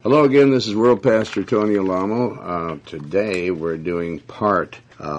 Hello again, this is World Pastor Tony Alamo. Today we're doing part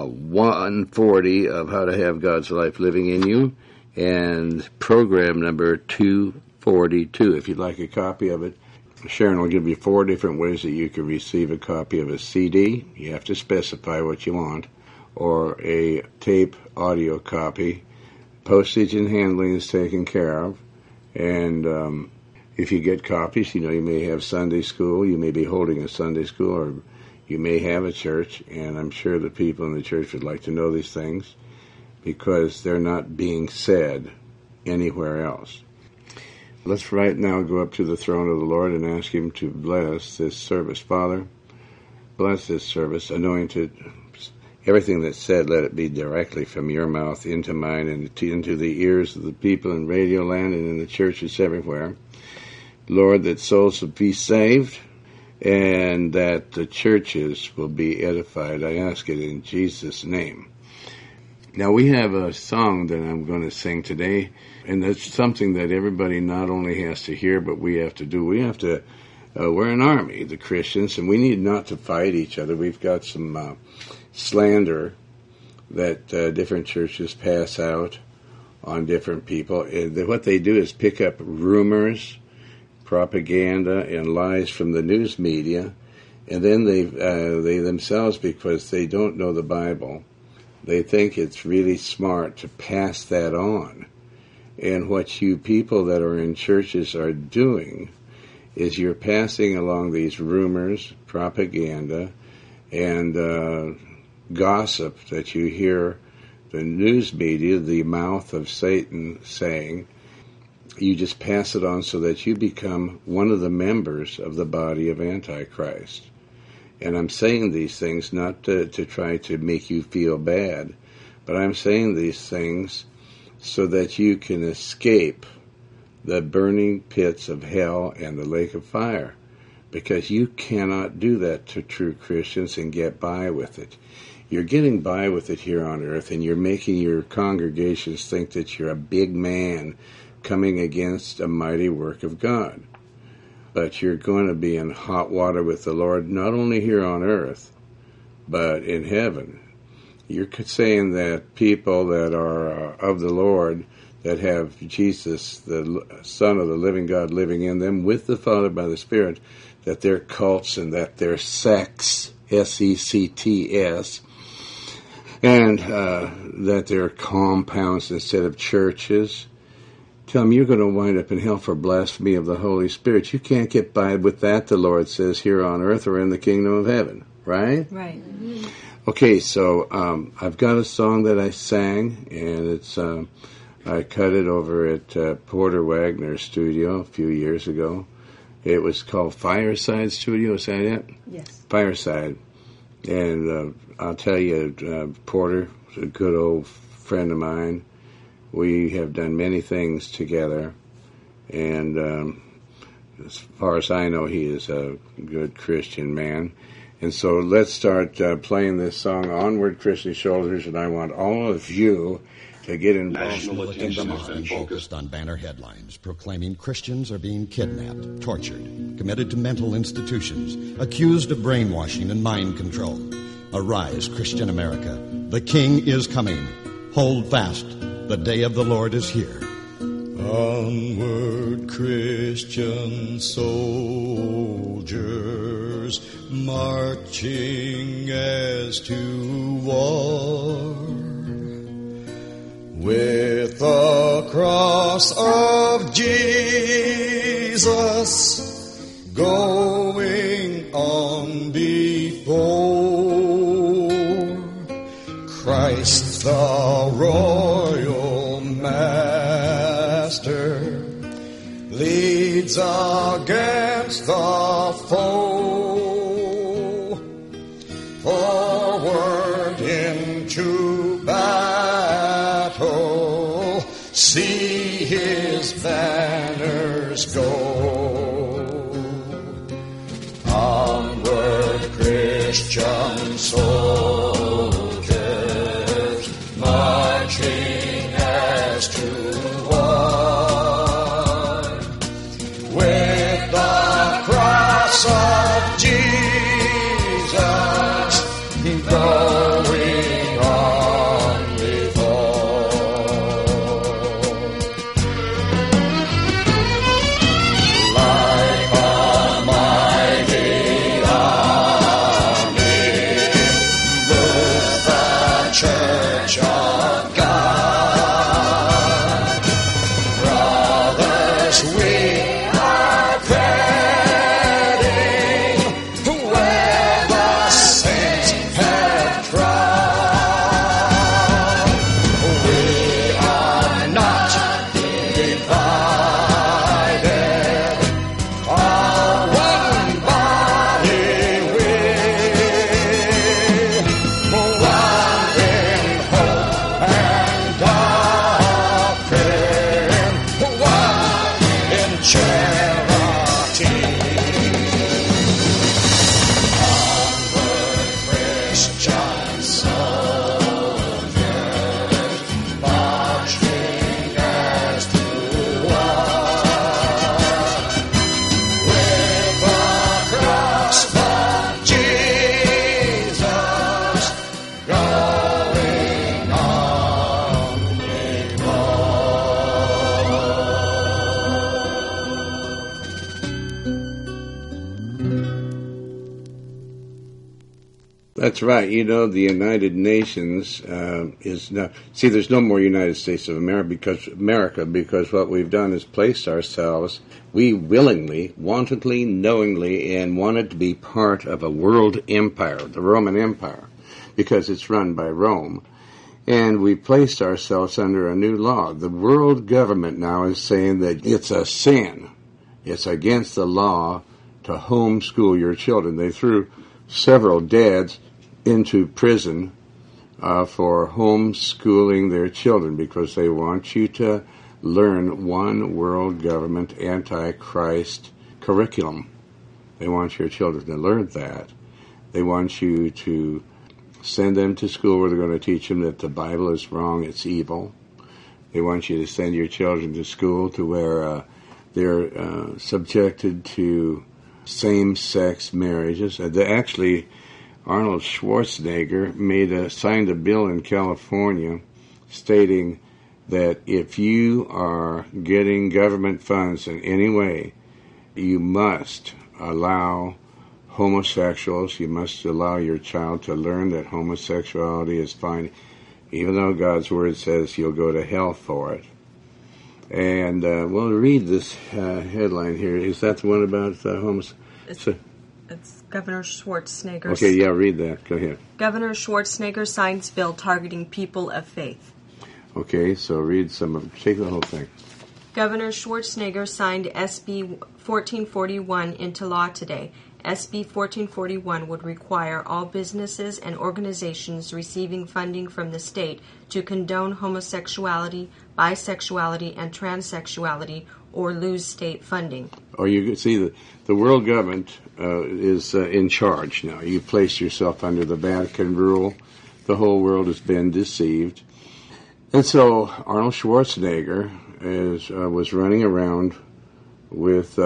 140 of How to Have God's Life Living in You, and program number 242. If you'd like a copy of it, Sharon will give you 4 different ways that you can receive a copy of a CD. You have to specify what you want, or a tape audio copy. Postage and handling is taken care of, and if you get copies, you may have Sunday school, you may be holding a Sunday school, or you may have a church, and I'm sure the people in the church would like to know these things because they're not being said anywhere else. Let's right now go up to the throne of the Lord and ask Him to bless this service. Father, bless this service, anoint it. Everything that's said, let it be directly from your mouth into mine and into the ears of the people in Radio Land and in the churches everywhere. Lord, that souls will be saved and that the churches will be edified. I ask it in Jesus' name. Now, we have a song that I'm going to sing today, and that's something that everybody not only has to hear, but we have to do. We have to, we're an army, the Christians, and we need not to fight each other. We've got some slander that different churches pass out on different people. What they do is pick up rumors, propaganda, and lies from the news media, and then they themselves, because they don't know the Bible, they think it's really smart to pass that on. And what you people that are in churches are doing is you're passing along these rumors, propaganda, and gossip that you hear the news media, the mouth of Satan, saying. You just pass it on so that you become one of the members of the body of Antichrist. And I'm saying these things not to try to make you feel bad, but I'm saying these things so that you can escape the burning pits of hell and the lake of fire, because you cannot do that to true Christians and get by with it. You're getting by with it here on earth, and you're making your congregations think that you're a big man coming against a mighty work of God. But you're going to be in hot water with the Lord, not only here on earth, but in heaven. You're saying that people that are of the Lord, that have Jesus, the Son of the living God, living in them with the Father by the Spirit, that they're cults and that they're sects, S-E-C-T-S, and that they're compounds instead of churches. Tell them you're going to wind up in hell for blasphemy of the Holy Spirit. You can't get by with that, the Lord says, here on earth or in the kingdom of heaven, right? Right. Okay, so I've got a song that I sang, and it's I cut it over at Porter Wagner's studio a few years ago. It was called Fireside Studio, is that it? Yes. Fireside. And I'll tell you, Porter is a good old friend of mine. We have done many things together, and as far as I know, he is a good Christian man. And so let's start playing this song, Onward Christian Shoulders, and I want all of you to get involved. National attention has been focused on banner headlines proclaiming Christians are being kidnapped, tortured, committed to mental institutions, accused of brainwashing and mind control. Arise, Christian America. The King is coming. Hold fast. The day of the Lord is here. Onward, Christian soldiers, marching as to war, with the cross of Jesus going on before. Christ the royal master leads against the foe, forward into battle, see his banners go. Onward, Christian soldiers, marching as to war, with the cross of That's right. You know, the United Nations is now. See, there's no more United States of America because what we've done is placed ourselves. We willingly, wantedly, knowingly, and wanted to be part of a world empire, the Roman Empire, because it's run by Rome. And we placed ourselves under a new law. The world government now is saying that it's a sin. It's against the law to homeschool your children. They threw several dads into prison for homeschooling their children because they want you to learn one world government anti-Christ curriculum. They want your children to learn that. They want you to send them to school where they're going to teach them that the Bible is wrong, it's evil. They want you to send your children to school to where they're subjected to same-sex marriages. Actually, Arnold Schwarzenegger signed a bill in California stating that if you are getting government funds in any way, you must allow homosexuals, you must allow your child to learn that homosexuality is fine, even though God's Word says you'll go to hell for it. And we'll read this headline here. Is that the one about homosexuality? It's Governor Schwarzenegger. Okay, yeah, read that. Go ahead. Governor Schwarzenegger signs bill targeting people of faith. Okay, so read take the whole thing. Governor Schwarzenegger signed SB 1441 into law today. SB 1441 would require all businesses and organizations receiving funding from the state to condone homosexuality, bisexuality, and transsexuality or lose state funding. Oh, you can see the world government is in charge now. You place yourself under the Vatican rule. The whole world has been deceived. And so Arnold Schwarzenegger was running around with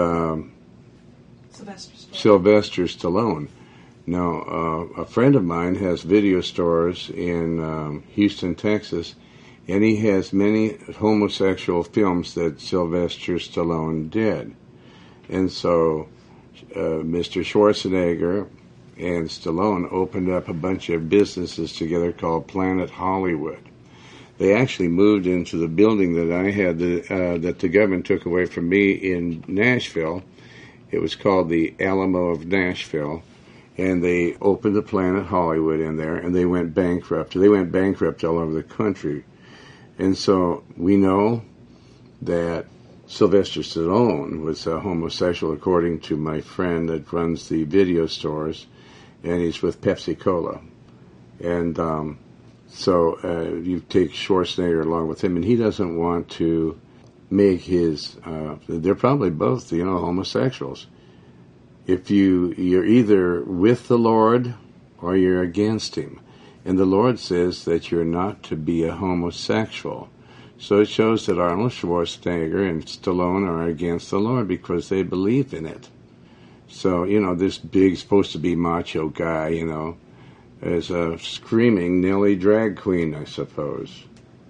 Sylvester Stallone. Now, a friend of mine has video stores in Houston, Texas, and he has many homosexual films that Sylvester Stallone did. And so Mr. Schwarzenegger and Stallone opened up a bunch of businesses together called Planet Hollywood. They actually moved into the building that I had that the government took away from me in Nashville. It was called the Alamo of Nashville, and they opened the Planet Hollywood in there, and they went bankrupt. They went bankrupt all over the country. And so we know that Sylvester Stallone was a homosexual, according to my friend that runs the video stores, and he's with Pepsi-Cola. And so you take Schwarzenegger along with him, and he doesn't want to make his, they're probably both, homosexuals. If you're either with the Lord or you're against him. And the Lord says that you're not to be a homosexual. So it shows that Arnold Schwarzenegger and Stallone are against the Lord because they believe in it. So, this big, supposed to be macho guy, is a screaming Nelly drag queen, I suppose.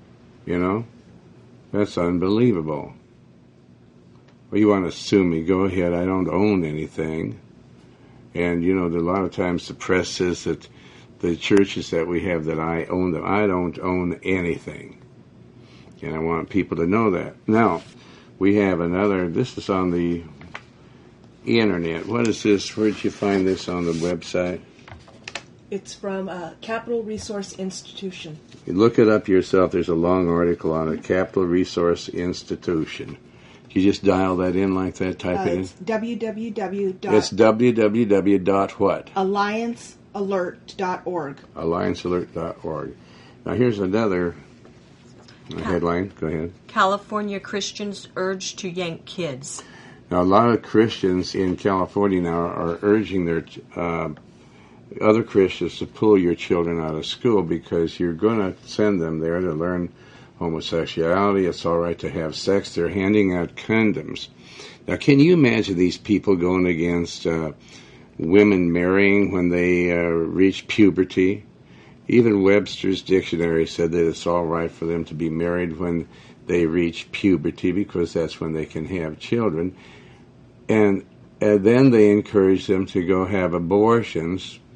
That's unbelievable. Well, you want to sue me, go ahead. I don't own anything. And, a lot of times the press says that the churches that we have that I own them. I don't own anything. And I want people to know that. Now, we have this is on the internet. What is this? Where did you find this on the website? It's from Capital Resource Institution. You look it up yourself. There's a long article on it. Capital Resource Institution. You just dial that in like that, type it in? It's www. It's www. what? AllianceAlert.org. AllianceAlert.org. Now here's another headline. Go ahead. California Christians urged to yank kids. Now a lot of Christians in California now are urging their other Christians to pull your children out of school because you're going to send them there to learn homosexuality. It's all right to have sex. They're handing out condoms. Now, can you imagine these people going against women marrying when they reach puberty? Even Webster's Dictionary said that it's all right for them to be married when they reach puberty because that's when they can have children. And then they encourage them to go have abortions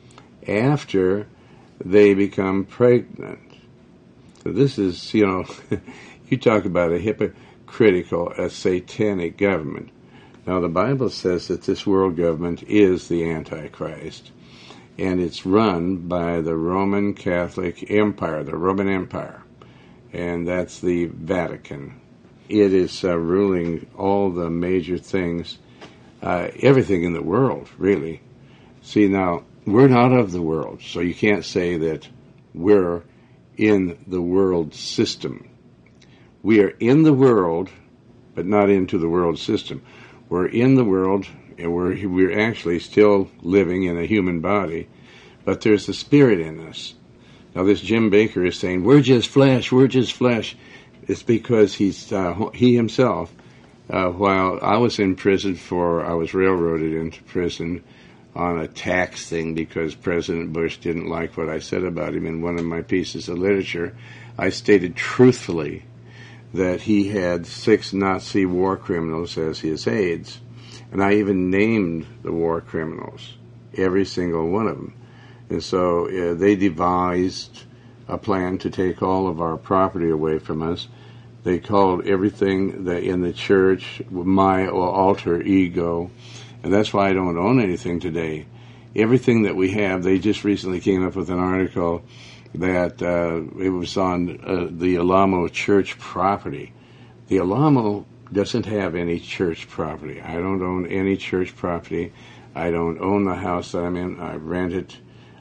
after they become pregnant. So this is, you talk about a hypocritical, a satanic government. Now, the Bible says that this world government is the Antichrist, and it's run by the Roman Catholic Empire, the Roman Empire, and that's the Vatican. It is ruling all the major things, everything in the world, really. See, now, we're not of the world, so you can't say that we're in the world system. We are in the world, but not into the world system. We're in the world, and we're actually still living in a human body, but there's the spirit in us. Now, this Jim Baker is saying, we're just flesh, we're just flesh. It's because he himself, while I was in prison I was railroaded into prison on a tax thing because President Bush didn't like what I said about him in one of my pieces of literature. I stated truthfully that he had 6 Nazi war criminals as his aides. And I even named the war criminals, every single one of them. And so they devised a plan to take all of our property away from us. They called everything that in the church my alter ego. And that's why I don't own anything today. Everything that we have, they just recently came up with an article that it was on the Alamo church property. The Alamo doesn't have any church property. I don't own any church property. I don't own the house that I'm in. I rent it.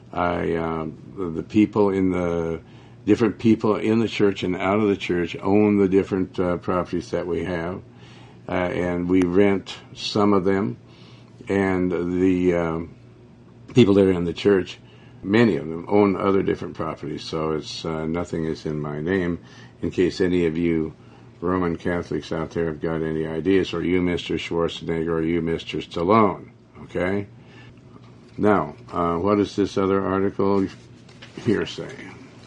The people in the different people in the church and out of the church own the different properties that we have, and we rent some of them. And the people that are in the church, many of them own other different properties, so it's nothing is in my name. In case any of you Roman Catholics out there have got any ideas, or you, Mr. Schwarzenegger, or you, Mr. Stallone, okay? Now, what does this other article here say?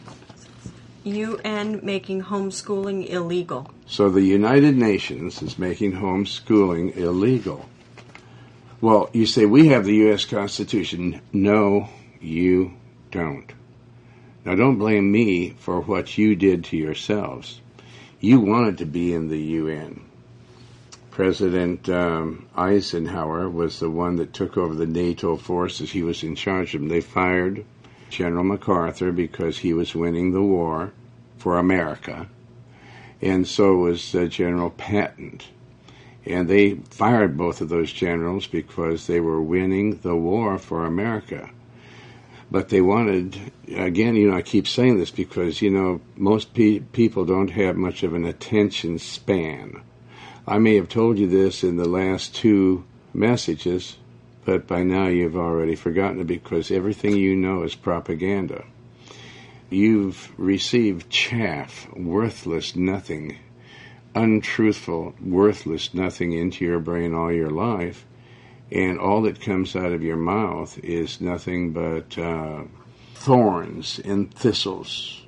UN making homeschooling illegal. So the United Nations is making homeschooling illegal. Well, you say, we have the U.S. Constitution. No, you don't. Now, don't blame me for what you did to yourselves. You wanted to be in the UN. President Eisenhower was the one that took over the NATO forces. He was in charge of them. They fired General MacArthur because he was winning the war for America, and so was General Patton. And they fired both of those generals because they were winning the war for America. But they wanted, again, I keep saying this because, most people don't have much of an attention span. I may have told you this in the last 2 messages, but by now you've already forgotten it because everything you know is propaganda. You've received chaff, worthless nothing, untruthful, worthless nothing into your brain all your life, and all that comes out of your mouth is nothing but thorns and thistles,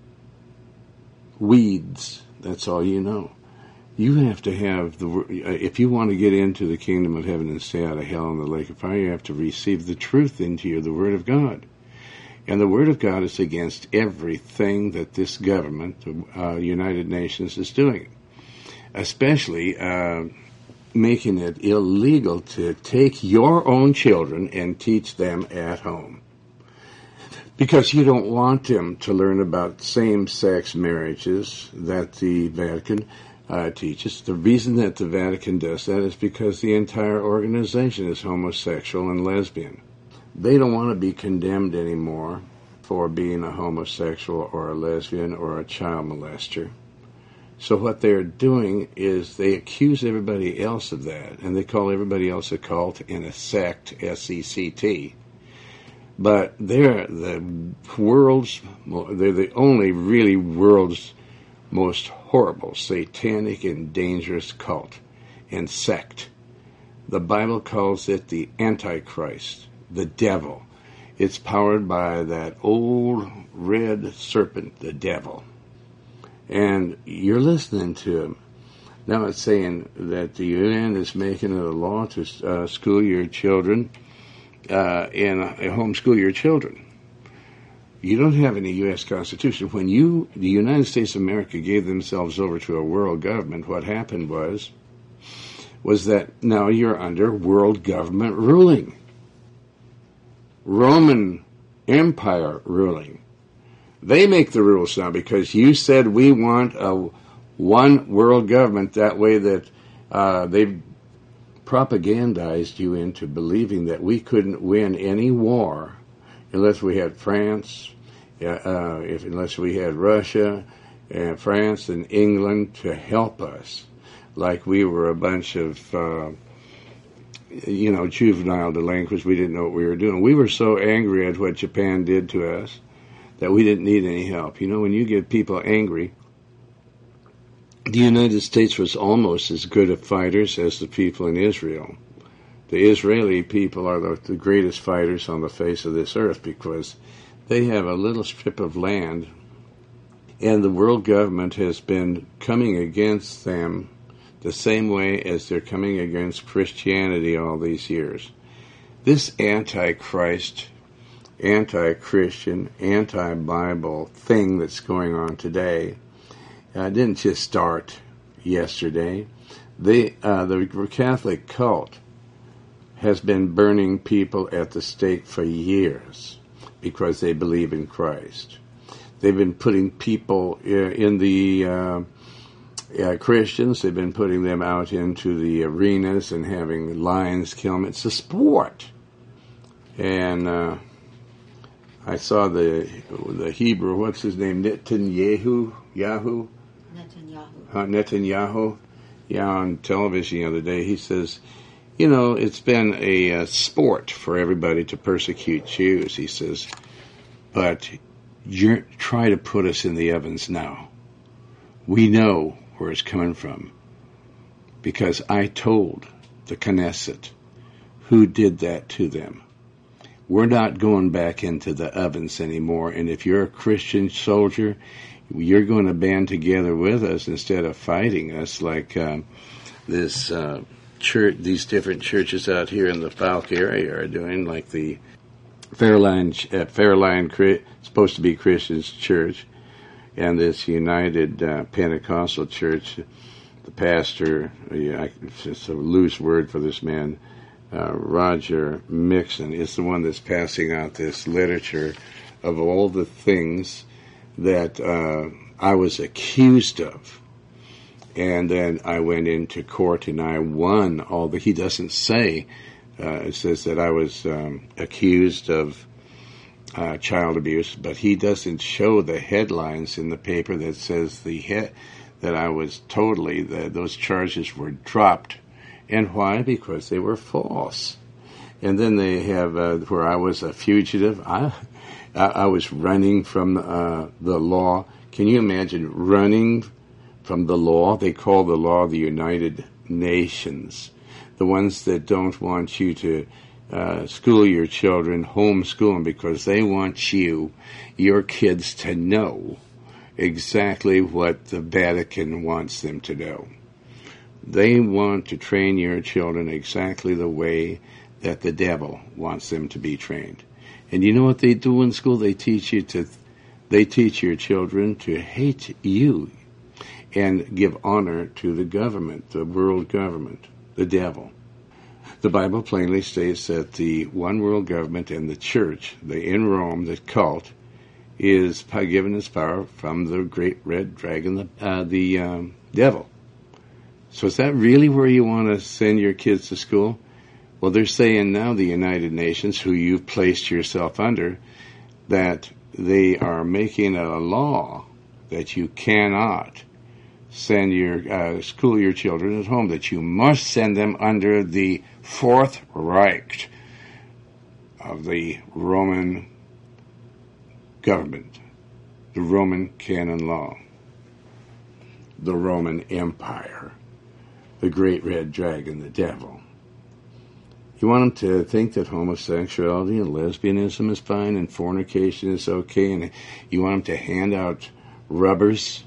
weeds. That's all you know. You have to have if you want to get into the kingdom of heaven and stay out of hell and the lake of fire, you have to receive the truth into you, the Word of God. And the Word of God is against everything that this government, the United Nations, is doing. Especially making it illegal to take your own children and teach them at home. Because you don't want them to learn about same-sex marriages that the Vatican teaches. The reason that the Vatican does that is because the entire organization is homosexual and lesbian. They don't want to be condemned anymore for being a homosexual or a lesbian or a child molester. So what they're doing is they accuse everybody else of that, and they call everybody else a cult and a sect, S-E-C-T. But they're the only really world's most horrible, satanic, and dangerous cult and sect. The Bible calls it the Antichrist, the devil. It's powered by that old red serpent, the devil. And you're listening to him. Now it's saying that the UN is making it a law to school your children and homeschool your children. You don't have any U.S. Constitution. When the United States of America gave themselves over to a world government, what happened was that now you're under world government ruling. Roman Empire ruling. They make the rules now because you said we want a one world government. That way that they've propagandized you into believing that we couldn't win any war unless we had France, unless we had Russia and France and England to help us, like we were a bunch of, juvenile delinquents. We didn't know what we were doing. We were so angry at what Japan did to us that we didn't need any help. You know, when you get people angry, the United States was almost as good at fighters as the people in Israel. The Israeli people are the greatest fighters on the face of this earth because they have a little strip of land, and the world government has been coming against them the same way as they're coming against Christianity all these years. This anti-Christ, anti-Christian, anti-Bible thing that's going on today didn't just start yesterday. The Catholic cult has been burning people at the stake for years because they believe in Christ. They've been putting people in the Christians, they've been putting them out into the arenas and having lions kill them. It's a sport. And I saw the Hebrew, what's his name, Netanyahu, on television the other day. He says, it's been a sport for everybody to persecute Jews, he says, but try to put us in the ovens now. We know where it's coming from because I told the Knesset who did that to them. We're not going back into the ovens anymore, and if you're a Christian soldier, you're going to band together with us instead of fighting us like this church, these different churches out here in the Falk area are doing, like the Fairline, supposed to be Christian's church, and this United Pentecostal church. The pastor, it's a loose word for this man, Roger Mixon, is the one that's passing out this literature of all the things that I was accused of. And then I went into court and I won all the, he doesn't say, it says that I was accused of child abuse, but he doesn't show the headlines in the paper that says that I was totally, that those charges were dropped. And why? Because they were false. And then they have where I was a fugitive. I was running from the law. Can you imagine running from the law? They call the law the United Nations. The ones that don't want you to school your children, homeschool them, because they want your kids to know exactly what the Vatican wants them to know. They want to train your children exactly the way that the devil wants them to be trained. And you know what they do in school? They teach your children to hate you and give honor to the government, the world government, the devil. The Bible plainly states that the one world government and the church, in Rome, the cult, is given its power from the great red dragon, the devil. So is that really where you want to send your kids to school? Well, they're saying now, the United Nations, who you've placed yourself under, that they are making a law that you cannot send school your children at home, that you must send them under the Fourth Reich of the Roman government, the Roman canon law, the Roman Empire, the great red dragon, the devil. You want them to think that homosexuality and lesbianism is fine and fornication is okay, and you want them to hand out rubbers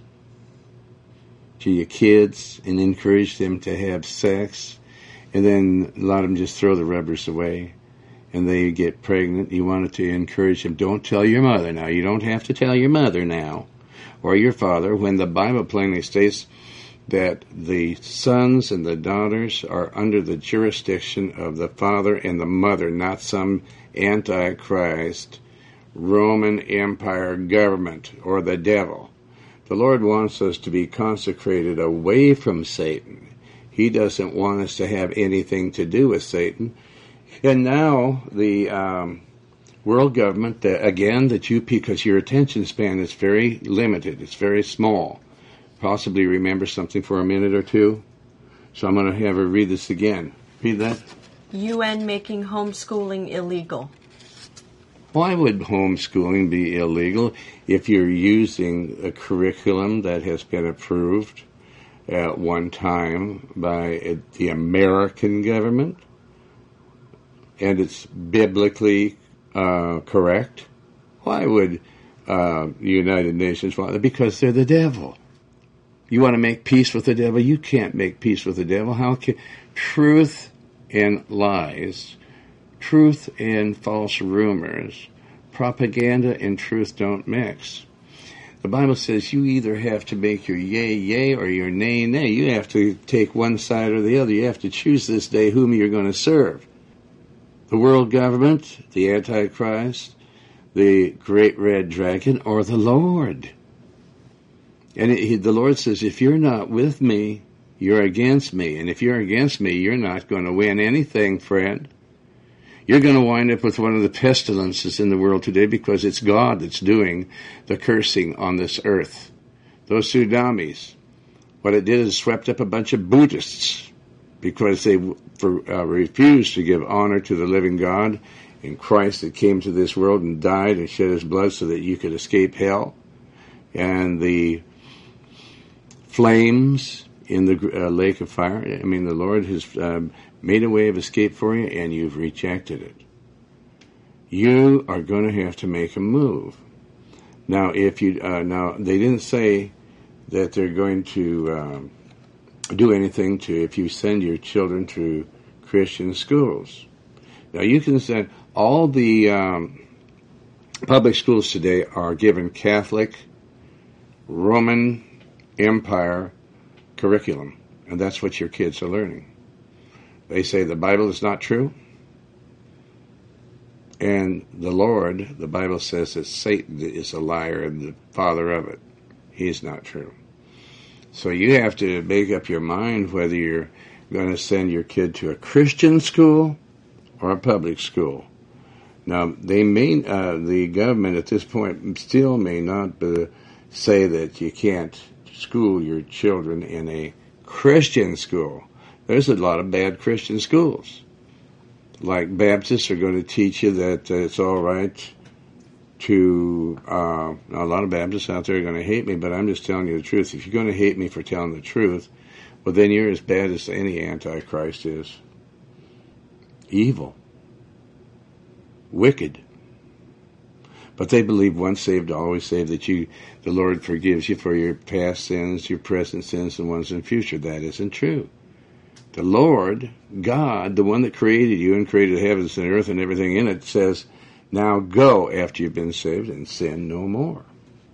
to your kids and encourage them to have sex, and then a lot of them just throw the rubbers away. and they get pregnant, you wanted to encourage them, don't tell your mother now. You don't have to tell your mother now or your father, when the Bible plainly states that the sons and the daughters are under the jurisdiction of the father and the mother, not some Antichrist Roman Empire government or the devil. The Lord wants us to be consecrated away from Satan. He doesn't want us to have anything to do with Satan. And now the world government, because your attention span is very limited, it's very small. Possibly remember something for a minute or two. So I'm going to have her read this again. Read that. UN making homeschooling illegal. Why would homeschooling be illegal if you're using a curriculum that has been approved at one time by the American government and it's biblically correct? Why would the United Nations want that? Because they're the devil. You want to make peace with the devil? You can't make peace with the devil. How can truth and lies, truth and false rumors, propaganda and truth don't mix? The Bible says you either have to make your yea, yea, or your nay, nay. You have to take one side or the other. You have to choose this day whom you're going to serve. The world government, the Antichrist, the great red dragon, or the Lord. And the Lord says, if you're not with me, you're against me. And if you're against me, you're not going to win anything, friend. You're going to wind up with one of the pestilences in the world today because it's God that's doing the cursing on this earth. Those tsunamis, what it did is swept up a bunch of Buddhists because they refused to give honor to the living God and Christ that came to this world and died and shed his blood so that you could escape hell. And the flames in the lake of fire. I mean, the Lord has made a way of escape for you, and you've rejected it. You are going to have to make a move. Now, if you now they didn't say that they're going to do anything to if you send your children to Christian schools. Now, you can send all the public schools today are given Catholic, Roman Empire curriculum, and that's what your kids are learning. They say the Bible is not true, and the Lord, the Bible says that Satan is a liar and the father of it. He's not true. So you have to make up your mind whether you're going to send your kid to a Christian school or a public school. Now, the government at this point still may not say that you can't school your children in a Christian school. There's a lot of bad Christian schools. Like Baptists are going to teach you that it's all right to... a lot of Baptists out there are going to hate me, but I'm just telling you the truth. If you're going to hate me for telling the truth, well, then you're as bad as any Antichrist is. Evil. Wicked. But they believe once saved, always saved, that the Lord forgives you for your past sins, your present sins, and ones in the future. That isn't true. The Lord, God, the one that created you and created the heavens and earth and everything in it, says, now go after you've been saved and sin no more.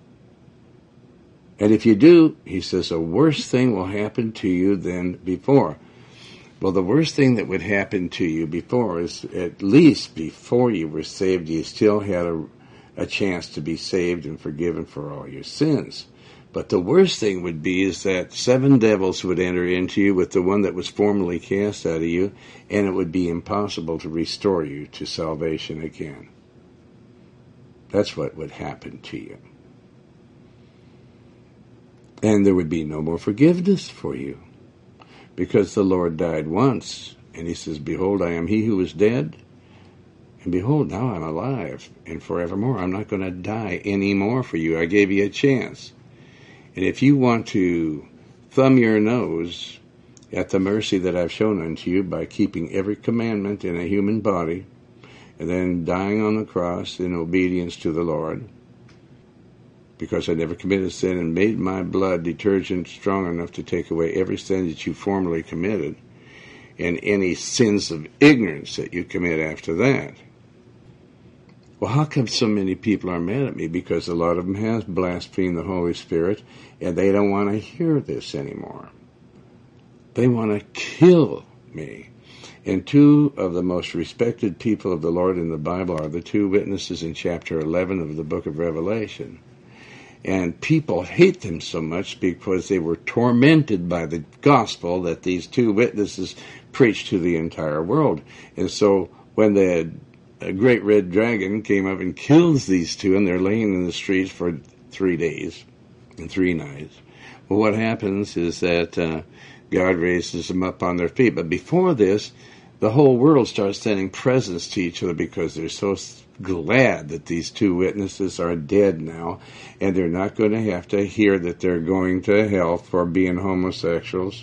And if you do, he says, a worse thing will happen to you than before. Well, the worst thing that would happen to you before is, at least before you were saved, you still had a chance to be saved and forgiven for all your sins. But the worst thing would be is that 7 devils would enter into you with the one that was formerly cast out of you, and it would be impossible to restore you to salvation again. That's what would happen to you. And there would be no more forgiveness for you, because the Lord died once, and he says, behold, I am he who was dead, and behold, now I'm alive, and forevermore. I'm not going to die anymore for you. I gave you a chance. And if you want to thumb your nose at the mercy that I've shown unto you by keeping every commandment in a human body, and then dying on the cross in obedience to the Lord, because I never committed sin and made my blood detergent strong enough to take away every sin that you formerly committed, and any sins of ignorance that you commit after that, Well, how come so many people are mad at me? Because a lot of them have blasphemed the Holy Spirit, and they don't want to hear this anymore. They want to kill me. And two of the most respected people of the Lord in the Bible are the two witnesses in chapter 11 of the book of Revelation. And people hate them so much because they were tormented by the gospel that these two witnesses preached to the entire world. And so when the great red dragon came up and kills these two, and they're laying in the streets for 3 days and 3 nights, well, what happens is that God raises them up on their feet. But before this, the whole world starts sending presents to each other because they're so glad that these two witnesses are dead now, and they're not going to have to hear that they're going to hell for being homosexuals,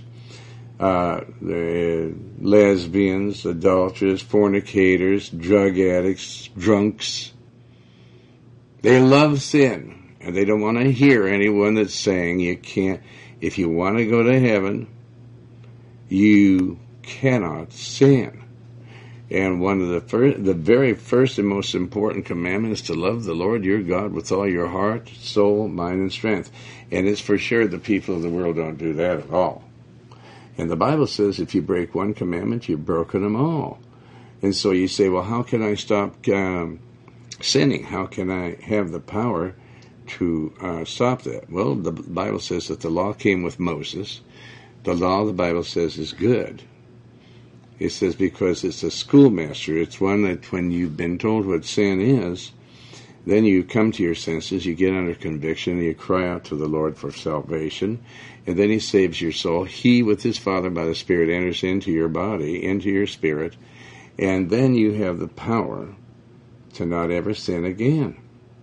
lesbians, adulterers, fornicators, drug addicts, drunks. They love sin, and they don't want to hear anyone that's saying you can't. If you want to go to heaven, you cannot sin. And one of the very first and most important commandment is to love the Lord your God with all your heart, soul, mind, and strength. And it's for sure the people of the world don't do that at all. And the Bible says if you break one commandment, you've broken them all. And so you say, well, how can I stop sinning? How can I have the power to stop that? Well, the Bible says that the law came with Moses. The law, the Bible says, is good. It says because it's a schoolmaster. It's one that when you've been told what sin is, then you come to your senses, you get under conviction, and you cry out to the Lord for salvation, and then he saves your soul. He, with his Father by the Spirit, enters into your body, into your spirit, and then you have the power to not ever sin again.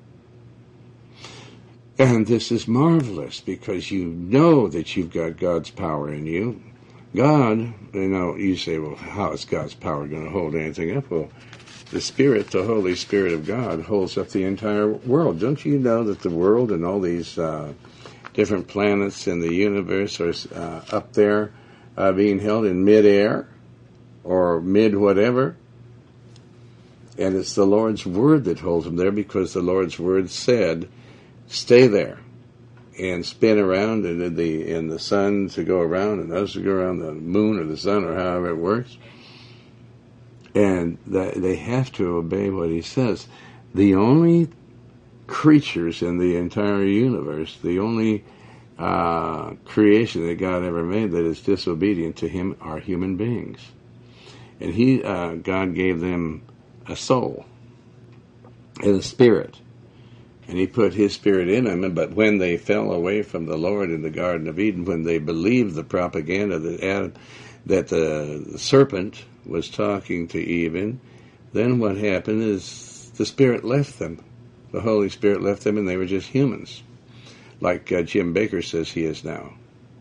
And this is marvelous because you know that you've got God's power in you. God, you say, well, how is God's power going to hold anything up? Well, the Spirit, the Holy Spirit of God, holds up the entire world. Don't you know that the world and all these different planets in the universe are up there being held in mid-air or mid-whatever? And it's the Lord's Word that holds them there because the Lord's Word said, stay there and spin around and the sun to go around and us to go around the moon or the sun or however it works. And they have to obey what he says. The only creatures in the entire universe, the only creation that God ever made that is disobedient to him are human beings. And God gave them a soul and a spirit. And he put his spirit in them, but when they fell away from the Lord in the Garden of Eden, when they believed the propaganda that the serpent was talking to Eve in, then what happened is the Spirit left them. The Holy Spirit left them, and they were just humans, like Jim Baker says he is now.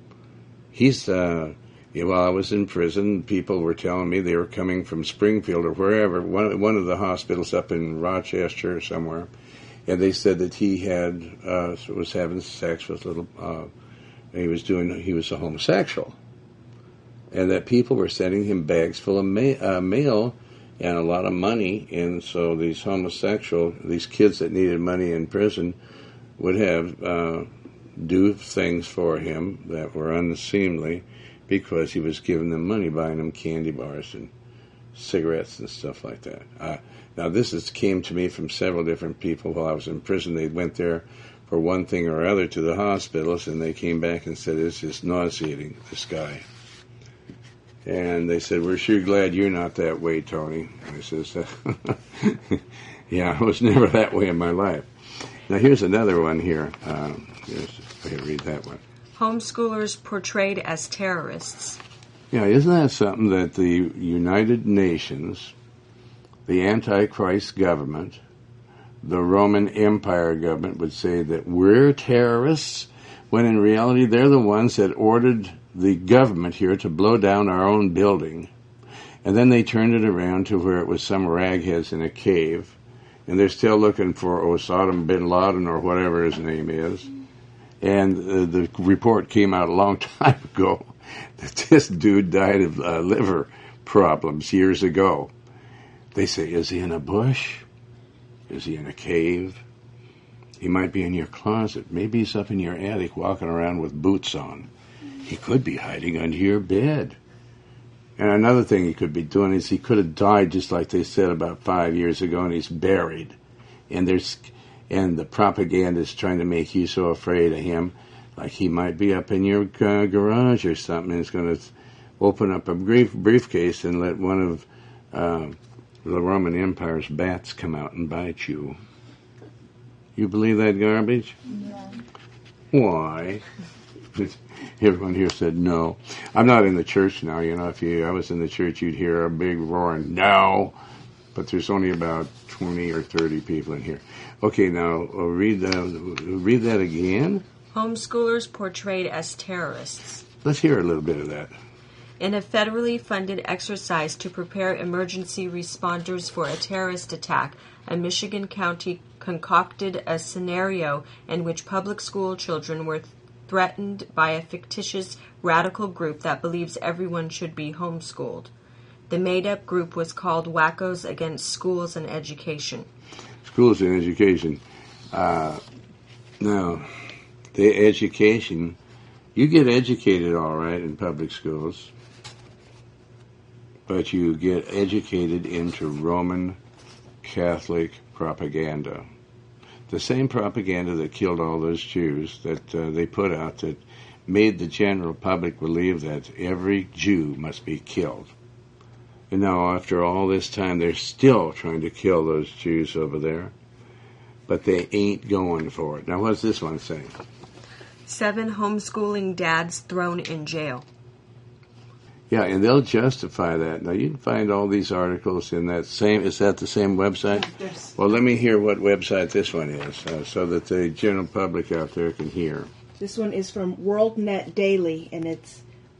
While I was in prison, people were telling me they were coming from Springfield or wherever, one of the hospitals up in Rochester or somewhere, and they said that he was having sex with he was a homosexual, and that people were sending him bags full of mail and a lot of money, and so these kids that needed money in prison would have do things for him that were unseemly because he was giving them money, buying them candy bars and cigarettes and stuff like that. Now, this came to me from several different people while I was in prison. They went there for one thing or other to the hospitals, and they came back and said, it's just nauseating, this guy. And they said, we're sure glad you're not that way, Tony. And I says, yeah, I was never that way in my life. Now, here's another one here. Go ahead, read that one. Homeschoolers portrayed as terrorists. Yeah, isn't that something that the United Nations, the Antichrist government, the Roman Empire government would say that we're terrorists, when in reality they're the ones that ordered the government here to blow down our own building. And then they turned it around to where it was some ragheads in a cave, and they're still looking for Osama bin Laden or whatever his name is. And the report came out a long time ago that this dude died of liver problems years ago. They say, is he in a bush? Is he in a cave? He might be in your closet. Maybe he's up in your attic walking around with boots on. He could be hiding under your bed. And another thing he could be doing is he could have died just like they said about 5 years ago, and he's buried. And the propaganda is trying to make you so afraid of him, like he might be up in your garage or something, and he's going to open up a briefcase and let one of the Roman Empire's bats come out and bite you. You believe that garbage? No. Why? Everyone here said no. I'm not in the church now. You know, if I was in the church, you'd hear a big roaring no. But there's only about 20 or 30 people in here. Okay, now read that again. Homeschoolers portrayed as terrorists. Let's hear a little bit of that. In a federally funded exercise to prepare emergency responders for a terrorist attack, a Michigan county concocted a scenario in which public school children were threatened by a fictitious radical group that believes everyone should be homeschooled. The made-up group was called Wackos Against Schools and Education. Schools and education. Now, the education, you get educated all right in public schools, but you get educated into Roman Catholic propaganda. The same propaganda that killed all those Jews that they put out that made the general public believe that every Jew must be killed. And now, after all this time, they're still trying to kill those Jews over there, but they ain't going for it. Now, what's this one saying? 7 homeschooling dads thrown in jail. Yeah, and they'll justify that. Now, you can find all these articles in that same, is that the same website? Yes. Well, let me hear what website this one is so that the general public out there can hear. This one is from WorldNet Daily, and it's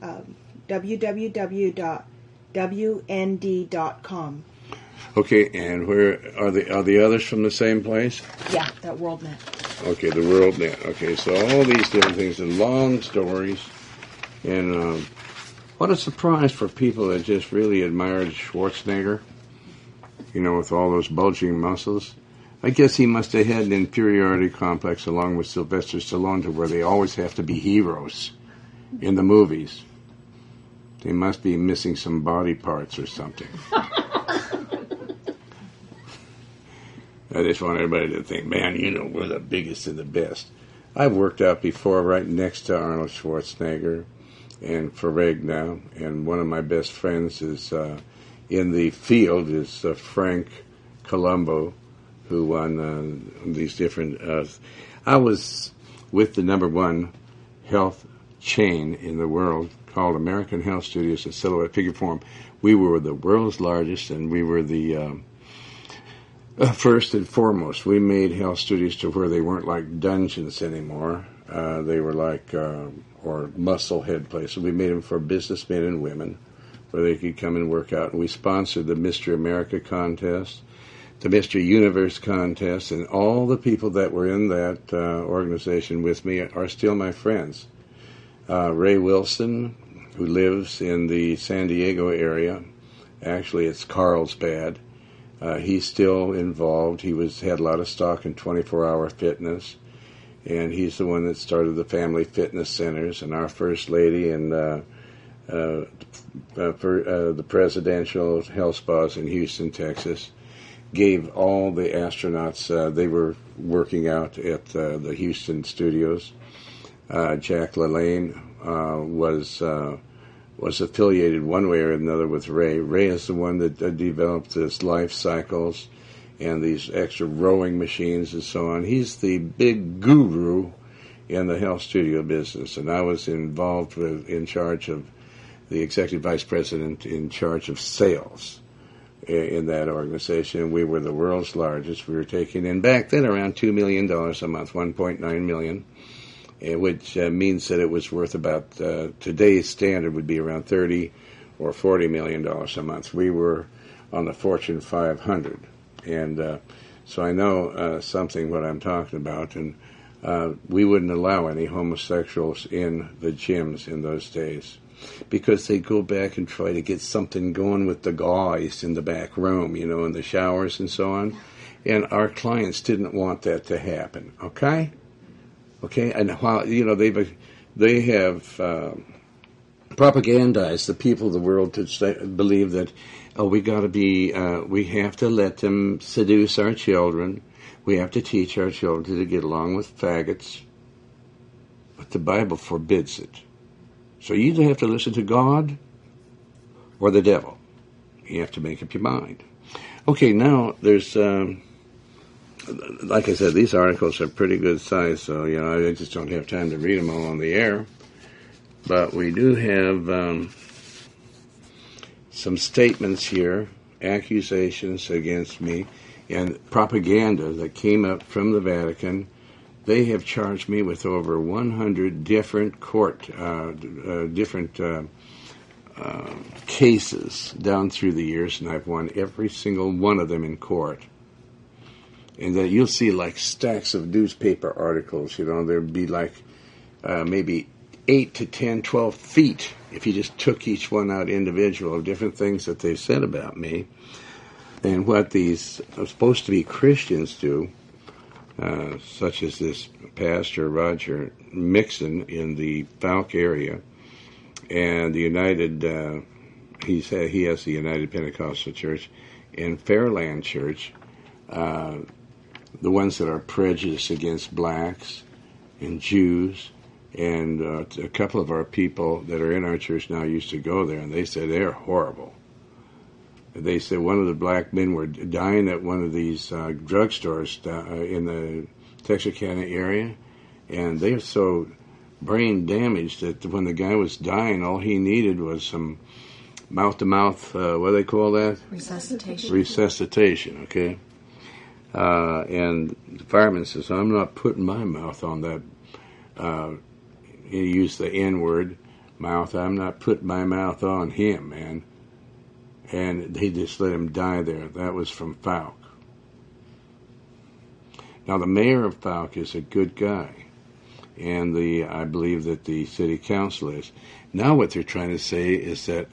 www.wnd.com. Okay, and where are the others from the same place? Yeah, that WorldNet. Okay, the WorldNet. Okay, so all these different things and long stories. And what a surprise for people that just really admired Schwarzenegger, you know, with all those bulging muscles. I guess he must have had an inferiority complex along with Sylvester Stallone to where they always have to be heroes in the movies. They must be missing some body parts or something. I just want everybody to think, man, you know, we're the biggest and the best. I've worked out before right next to Arnold Schwarzenegger and Ferrigno, and one of my best friends is in the field is Frank Colombo, who won these different... I was with the #1 health chain in the world called American Health Studios at Silhouette Figure Forum. We were the world's largest, and we were the first and foremost. We made health studios to where they weren't like dungeons anymore. They were like, or muscle head places. We made them for businessmen and women where they could come and work out. And we sponsored the Mr. America contest, the Mr. Universe contest, and all the people that were in that organization with me are still my friends. Ray Wilson, who lives in the San Diego area, actually it's Carlsbad. He's still involved. He had a lot of stock in 24-hour fitness, and he's the one that started the Family Fitness Centers. And our First Lady and the presidential health spas in Houston, Texas, gave all the astronauts, they were working out at the Houston studios. Jack LaLanne was affiliated one way or another with Ray. Ray is the one that developed this life cycles and these extra rowing machines and so on. He's the big guru in the health studio business, and I was involved in charge of the executive vice president in charge of sales in that organization. We were the world's largest. We were taking in back then around $2 million a month, $1.9 million. Which means that it was worth about, today's standard would be around $30 or $40 million a month. We were on the Fortune 500. And so I know something what I'm talking about. And we wouldn't allow any homosexuals in the gyms in those days because they'd go back and try to get something going with the guys in the back room, you know, in the showers and so on. And our clients didn't want that to happen. Okay? And while they have propagandized the people of the world to believe that we have to let them seduce our children. We have to teach our children to get along with faggots. But the Bible forbids it. So you either have to listen to God or the devil. You have to make up your mind. Okay, now there's, like I said, these articles are pretty good size, so, I just don't have time to read them all on the air. But we do have some statements here, accusations against me, and propaganda that came up from the Vatican. They have charged me with over 100 different cases down through the years, and I've won every single one of them in court. And then you'll see like stacks of newspaper articles, there'd be like maybe 8 to 10, 12 feet if you just took each one out individual of different things that they've said about me. And what these are supposed to be Christians do, such as this pastor Roger Mixon in the Falk area, and the United, he has the United Pentecostal Church, and Fairland Church, the ones that are prejudiced against blacks and Jews, and a couple of our people that are in our church now used to go there, and they said they're horrible. They said one of the black men were dying at one of these drugstores in the Texarkana area, and they're so brain damaged that when the guy was dying, all he needed was some mouth-to-mouth, what do they call that? Resuscitation, okay? And the fireman says, I'm not putting my mouth on that. He used the N-word, mouth. I'm not putting my mouth on him, man. And he just let him die there. That was from Falk. Now, the mayor of Falk is a good guy, and I believe that the city council is. Now what they're trying to say is that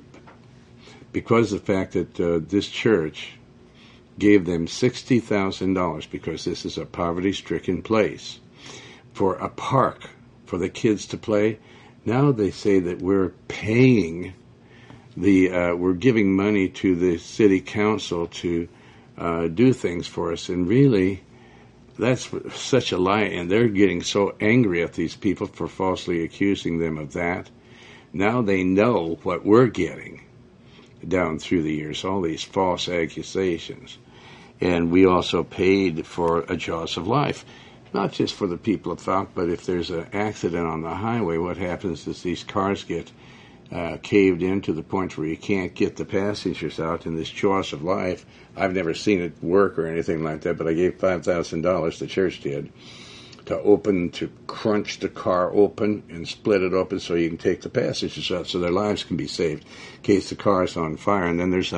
because of the fact that this church gave them $60,000, because this is a poverty-stricken place, for a park for the kids to play. Now they say that we're paying we're giving money to the city council to do things for us, and really, that's such a lie, and they're getting so angry at these people for falsely accusing them of that. Now they know what we're getting down through the years, all these false accusations. And we also paid for a Jaws of Life, not just for the people of Falk, but if there's an accident on the highway, what happens is these cars get caved in to the point where you can't get the passengers out. In this Jaws of Life, I've never seen it work or anything like that, but I gave $5,000, the church did, to crunch the car open and split it open so you can take the passengers out so their lives can be saved in case the car is on fire. And then there's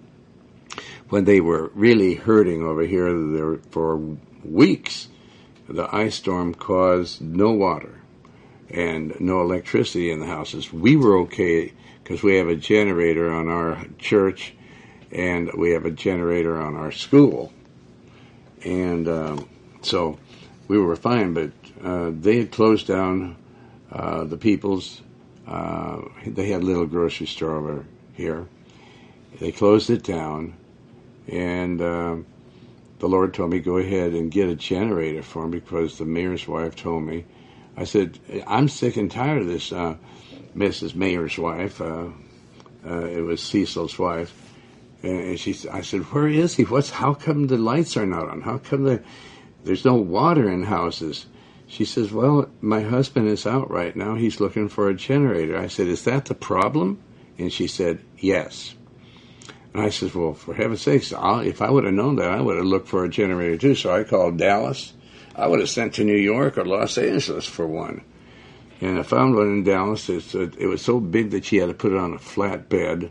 when they were really hurting over here for weeks, the ice storm caused no water and no electricity in the houses. We were okay because we have a generator on our church and we have a generator on our school. And so we were fine, but they had closed down the People's. They had a little grocery store over here. They closed it down, and the Lord told me, go ahead and get a generator for him, because the mayor's wife told me. I said, I'm sick and tired of this, Mrs. Mayor's wife. It was Cecil's wife. And I said, where is he? How come the lights are not on? How come there's no water in houses? She says, well, my husband is out right now. He's looking for a generator. I said, is that the problem? And she said, yes. And I said, well, for heaven's sakes, if I would have known that, I would have looked for a generator too. So I called Dallas. I would have sent to New York or Los Angeles for one. And I found one in Dallas. It was so big that she had to put it on a flat bed,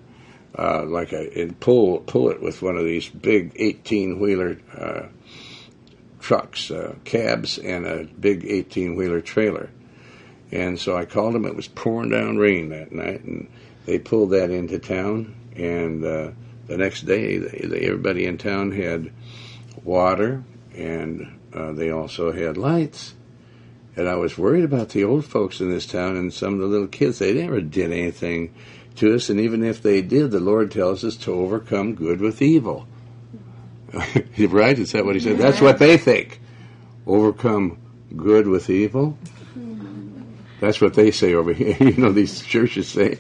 and pull it with one of these big 18-wheeler trucks, cabs, and a big 18-wheeler trailer. And so I called them. It was pouring down rain that night, and they pulled that into town. And the next day, everybody in town had water, and they also had lights. And I was worried about the old folks in this town and some of the little kids. They never did anything to us, and even if they did, the Lord tells us to overcome good with evil. Right? Is that what he said? That's what they think. Overcome good with evil? That's what they say over here. These churches say.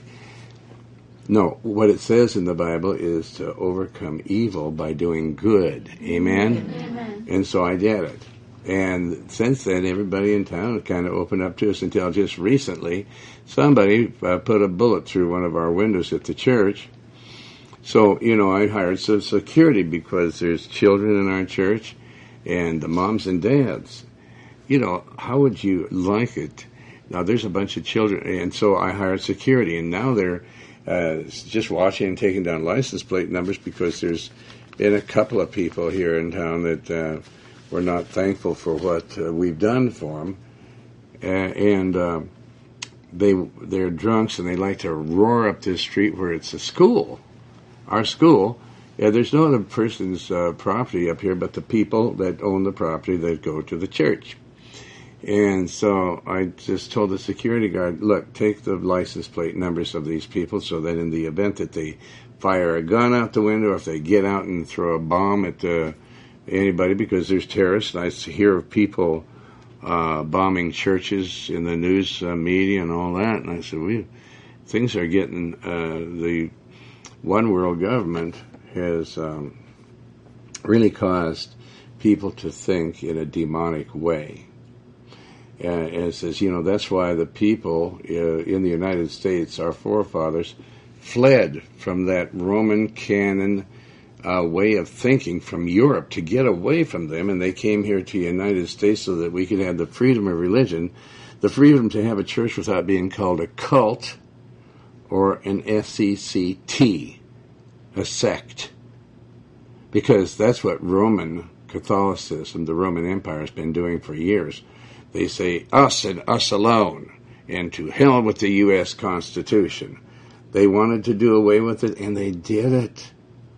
No, what it says in the Bible is to overcome evil by doing good. Amen? Amen. And so I did it. And since then, everybody in town kind of opened up to us until just recently, somebody put a bullet through one of our windows at the church. So, I hired some security because there's children in our church and the moms and dads. How would you like it? Now, there's a bunch of children, and so I hired security, and now they're just watching and taking down license plate numbers because there's been a couple of people here in town that were not thankful for what we've done for them, and they're drunks and they like to roar up this street where it's a school, our school. There's no other person's property up here but the people that own the property that go to the church. And so I just told the security guard, look, take the license plate numbers of these people so that in the event that they fire a gun out the window, or if they get out and throw a bomb at anybody, because there's terrorists, and I hear of people bombing churches in the news media and all that, and I said, things are getting, the one world government has really caused people to think in a demonic way. And it says, that's why the people in the United States, our forefathers, fled from that Roman canon way of thinking from Europe to get away from them, and they came here to the United States so that we could have the freedom of religion, the freedom to have a church without being called a cult or an SECT, a sect. Because that's what Roman Catholicism, the Roman Empire, has been doing for years. They say, us and us alone, and to hell with the U.S. Constitution. They wanted to do away with it, and they did it.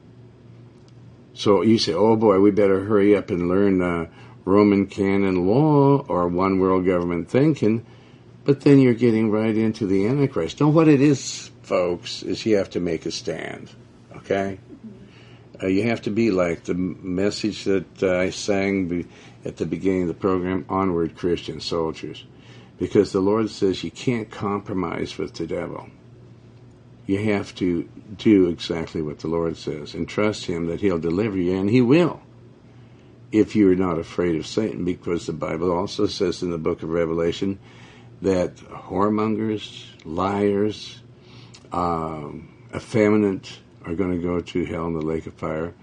So you say, oh boy, we better hurry up and learn Roman canon law or one world government thinking, but then you're getting right into the Antichrist. No, what it is, folks, is you have to make a stand, okay? You have to be like the message that I sang at the beginning of the program, Onward Christian Soldiers. Because the Lord says you can't compromise with the devil. You have to do exactly what the Lord says and trust Him that He'll deliver you, and He will, if you're not afraid of Satan, because the Bible also says in the book of Revelation that whoremongers, liars, effeminate are going to go to hell in the lake of fire.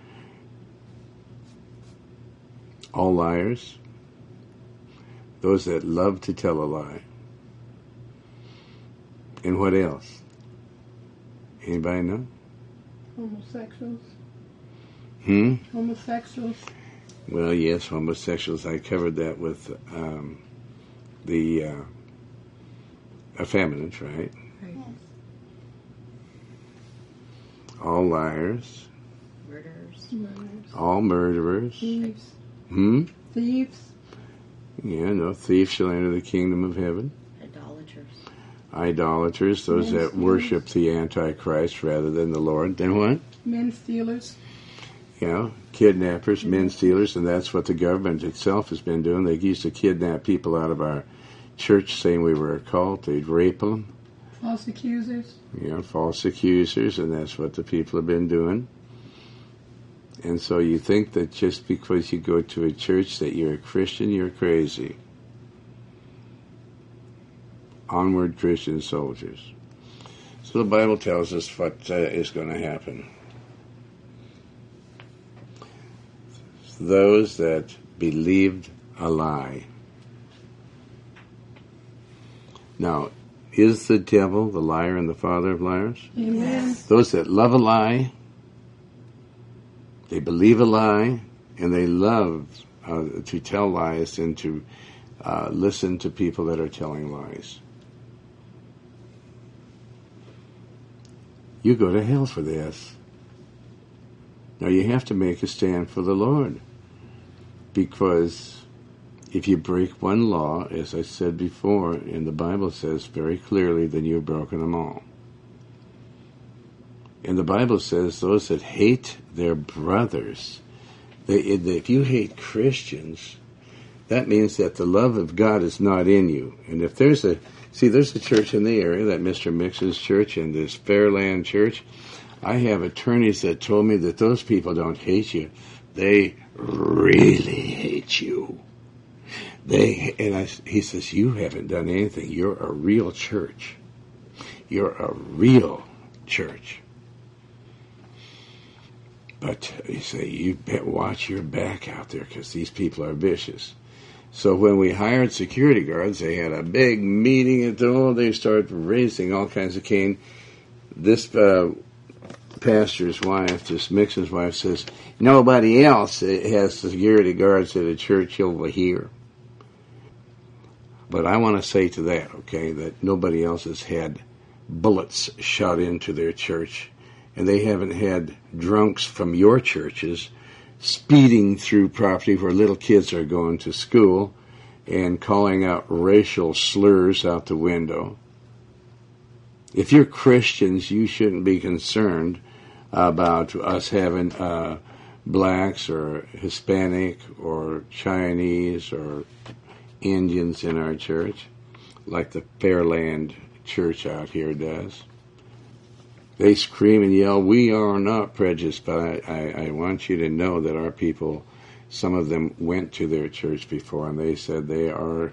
All liars, those that love to tell a lie. And what else? Anybody know? Homosexuals. Homosexuals. Well, yes, homosexuals. I covered that with the effeminate, right? Right. All liars. Murderers. All murderers. Thieves. Thieves. Yeah, no thief shall enter the kingdom of heaven. Idolaters, those that worship the Antichrist rather than the Lord. Then what? Men stealers. Kidnappers, men stealers, and that's what the government itself has been doing. They used to kidnap people out of our church saying we were a cult. They'd rape them. False accusers. False accusers, and that's what the people have been doing. And so you think that just because you go to a church that you're a Christian, you're crazy. Onward Christian soldiers. So the Bible tells us what is going to happen. Those that believed a lie. Now, is the devil the liar and the father of liars? Amen. Those that love a lie, they believe a lie, and they love to tell lies and to listen to people that are telling lies. You go to hell for this. Now you have to make a stand for the Lord. Because if you break one law, as I said before, and the Bible says very clearly, then you've broken them all. And the Bible says those that hate their brothers, if you hate Christians, that means that the love of God is not in you. And if there's a church in the area, that Mr. Mix's church and this Fairland church, I have attorneys that told me that those people don't hate you. They really hate you. He says, you haven't done anything. You're a real church. You're a real church. But he said, you better watch your back out there because these people are vicious. So when we hired security guards, they had a big meeting at they started raising all kinds of cane. This pastor's wife, this Mixon's wife, says, nobody else has security guards at a church over here. But I want to say to that, okay, that nobody else has had bullets shot into their church, and they haven't had drunks from your churches speeding through property where little kids are going to school and calling out racial slurs out the window. If you're Christians, you shouldn't be concerned about us having blacks or Hispanic or Chinese or Indians in our church, like the Fairland church out here does. They scream and yell, we are not prejudiced, but I want you to know that our people, some of them went to their church before, and they said they are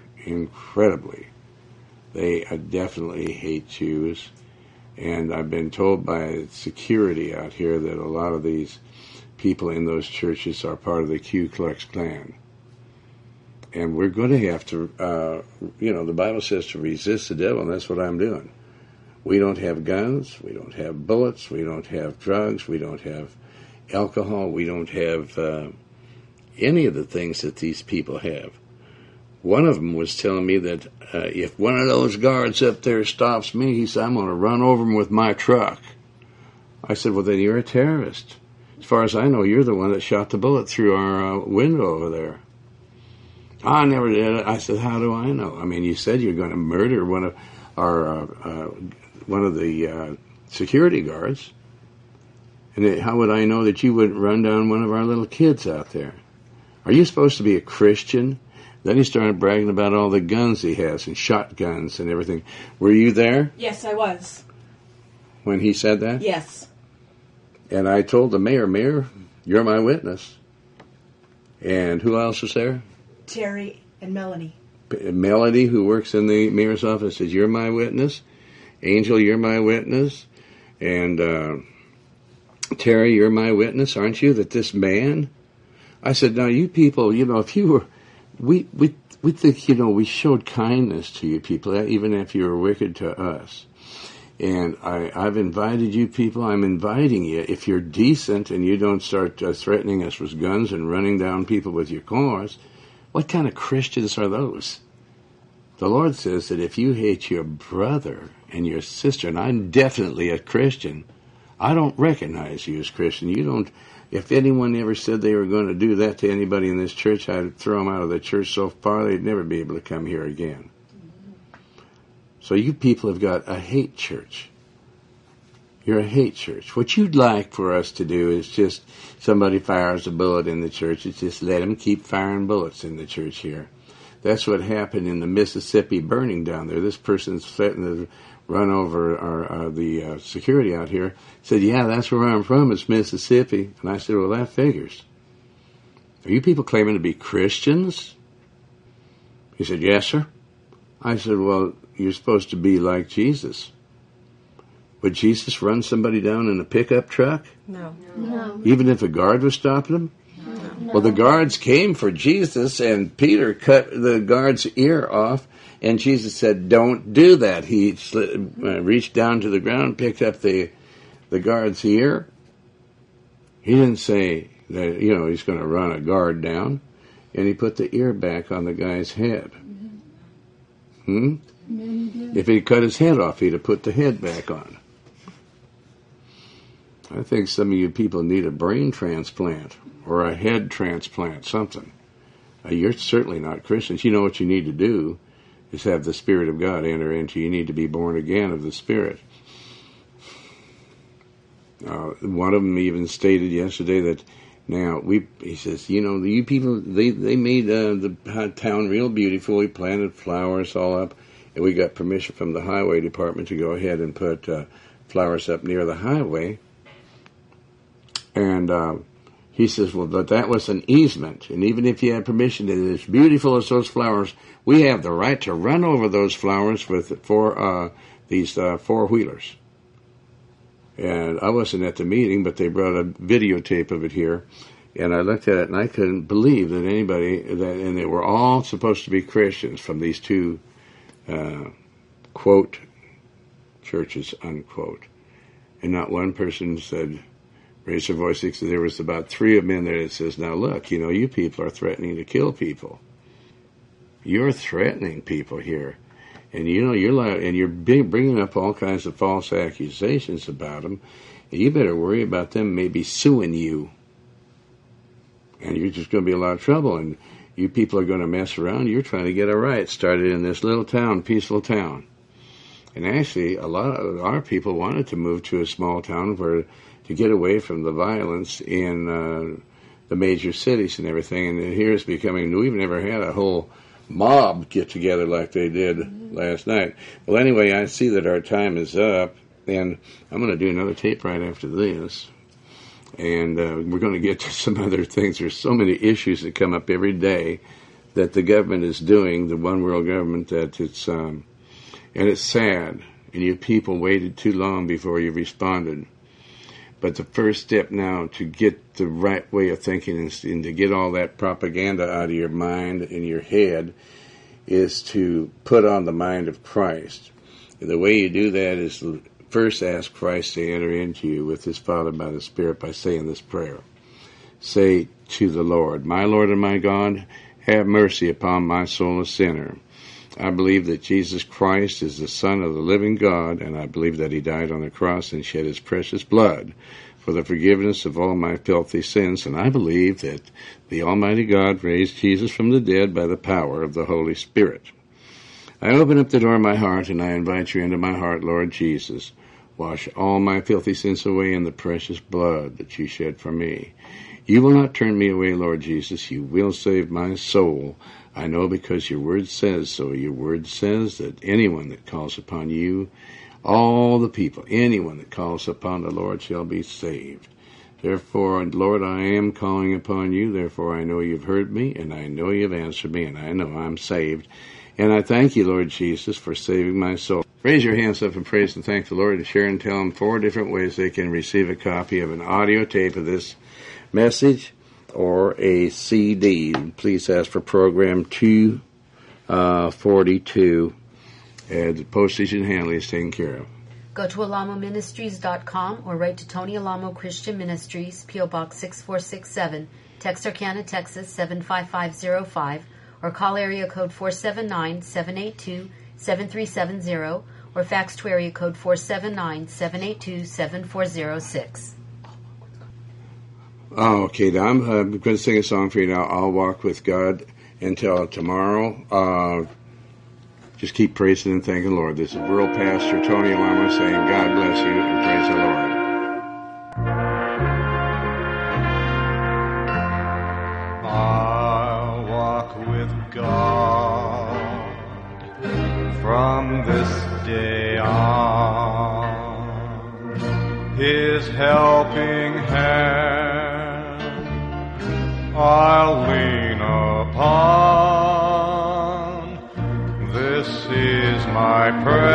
they definitely hate Jews. And I've been told by security out here that a lot of these people in those churches are part of the Ku Klux Klan. And we're going to have to, the Bible says to resist the devil, and that's what I'm doing. We don't have guns, we don't have bullets, we don't have drugs, we don't have alcohol, we don't have any of the things that these people have. One of them was telling me that if one of those guards up there stops me, he said, I'm going to run over him with my truck. I said, well, then you're a terrorist. As far as I know, you're the one that shot the bullet through our window over there. I never did it. I said, how do I know? I mean, you said you're going to murder one of the security guards. And how would I know that you wouldn't run down one of our little kids out there? Are you supposed to be a Christian? Then he started bragging about all the guns he has and shotguns and everything. Were you there? Yes, I was. When he said that? Yes. And I told the mayor, you're my witness. And who else was there? Terry and Melanie. Melody, who works in the mayor's office, says, you're my witness. Angel, you're my witness. And Terry, you're my witness, aren't you, that this man? I said, now you people, if you were, we think, we showed kindness to you people, even if you were wicked to us. And I've invited you people, I'm inviting you, if you're decent and you don't start threatening us with guns and running down people with your cars, what kind of Christians are those? The Lord says that if you hate your brother and your sister, and I'm definitely a Christian, I don't recognize you as Christian. You don't. If anyone ever said they were going to do that to anybody in this church, I'd throw them out of the church so far they'd never be able to come here again. So you people have got a hate church. You're a hate church. What you'd like for us to do is just, somebody fires a bullet in the church, it's just let them keep firing bullets in the church here. That's what happened in the Mississippi burning down there. This person's threatened to run over the security out here. Said, yeah, that's where I'm from. It's Mississippi. And I said, well, that figures. Are you people claiming to be Christians? He said, yes, sir. I said, well, you're supposed to be like Jesus. Would Jesus run somebody down in a pickup truck? No. Even if a guard was stopping him? No. Well, the guards came for Jesus, and Peter cut the guard's ear off, and Jesus said, don't do that. He reached down to the ground, picked up the guard's ear. He didn't say that, he's going to run a guard down, and he put the ear back on the guy's head. If he cut his head off, he'd have put the head back on. I think some of you people need a brain transplant or a head transplant, something. you're certainly not Christians. You know what you need to do is have the Spirit of God enter into you. You need to be born again of the Spirit. One of them even stated yesterday that now he says, you people, they made the town real beautiful. We planted flowers all up, and we got permission from the highway department to go ahead and put flowers up near the highway. And he says, well, but that was an easement, and even if you had permission, that as beautiful as those flowers, we have the right to run over those flowers with these four-wheelers. And I wasn't at the meeting, but they brought a videotape of it here, and I looked at it, and I couldn't believe that and they were all supposed to be Christians from these two, quote, churches, unquote. And not one person said, raised their voice. There was about three of them in there that says, now look, you people are threatening to kill people. You're threatening people here. And you're bringing up all kinds of false accusations about them. And you better worry about them maybe suing you. And you're just going to be in a lot of trouble. And you people are going to mess around. You're trying to get a riot started in this little town, peaceful town. And actually, a lot of our people wanted to move to a small town to get away from the violence in the major cities and everything. And here it's becoming, we've never had a whole mob get together like they did last night. Well, anyway, I see that our time is up, and I'm going to do another tape right after this. And we're going to get to some other things. There's so many issues that come up every day that the government is doing, the one world government, that it's, and it's sad. And you people waited too long before you responded. But the first step now to get the right way of thinking and to get all that propaganda out of your mind and your head is to put on the mind of Christ. And the way you do that is first ask Christ to enter into you with his Father by the Spirit by saying this prayer. Say to the Lord, my Lord and my God, have mercy upon my soul, a sinner. I believe that Jesus Christ is the Son of the living God, and I believe that he died on the cross and shed his precious blood for the forgiveness of all my filthy sins, and I believe that the Almighty God raised Jesus from the dead by the power of the Holy Spirit. I open up the door of my heart, and I invite you into my heart, Lord Jesus. Wash all my filthy sins away in the precious blood that you shed for me. You will not turn me away, Lord Jesus. You will save my soul. I know because your word says so. Your word says that anyone that calls upon you, all the people, anyone that calls upon the Lord shall be saved. Therefore, Lord, I am calling upon you. Therefore, I know you've heard me, and I know you've answered me, and I know I'm saved. And I thank you, Lord Jesus, for saving my soul. Raise your hands up and praise and thank the Lord, and share and tell them 4 different ways they can receive a copy of an audio tape of this message or a CD. Please ask for program 242, and the postage and handling is taken care of. Go to alamoministries.com or write to Tony Alamo Christian Ministries, P.O. Box 6467, Texarkana, Texas 75505, or call area code 479-782-7370, or fax to area code 479-782-7406. Oh, okay, now I'm going to sing a song for you now. I'll walk with God until tomorrow. Just keep praising and thanking the Lord. This is World Pastor Tony Alamo saying, God bless you and praise the Lord. I'll walk with God from this day on. His helping hand I'll lean upon. This is my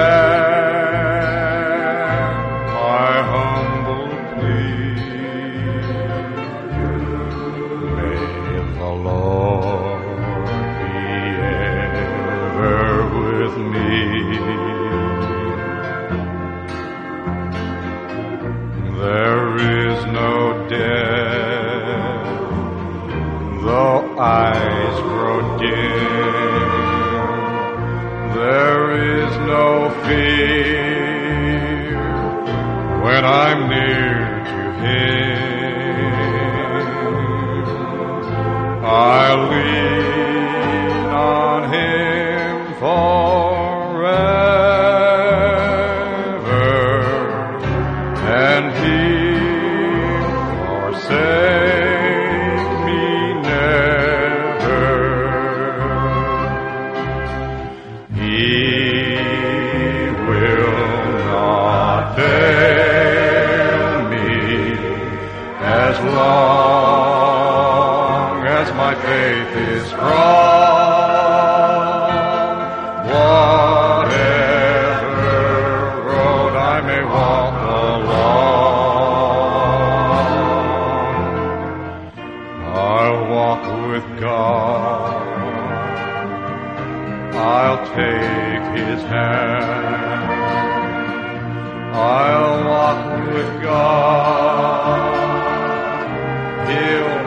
prayer, my humble plea. May the Lord be ever with me. There is no death, though eyes grow dim. There is no fear when I'm near to Him. I leave faith is strong. Whatever road I may walk along, I'll walk with God. I'll take His hand. I'll walk with God. He'll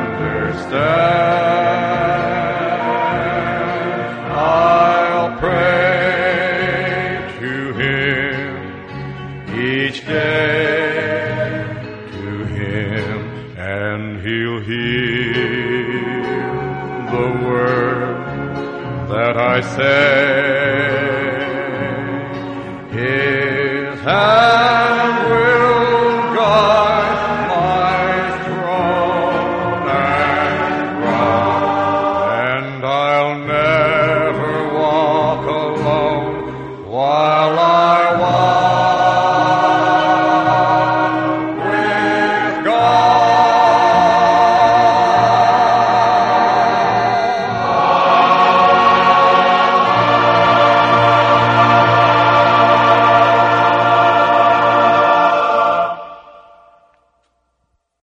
understand. I'll pray to Him each day, to Him, and He'll hear the word that I say. His hand will guide my throne and crown, and I'll never walk alone while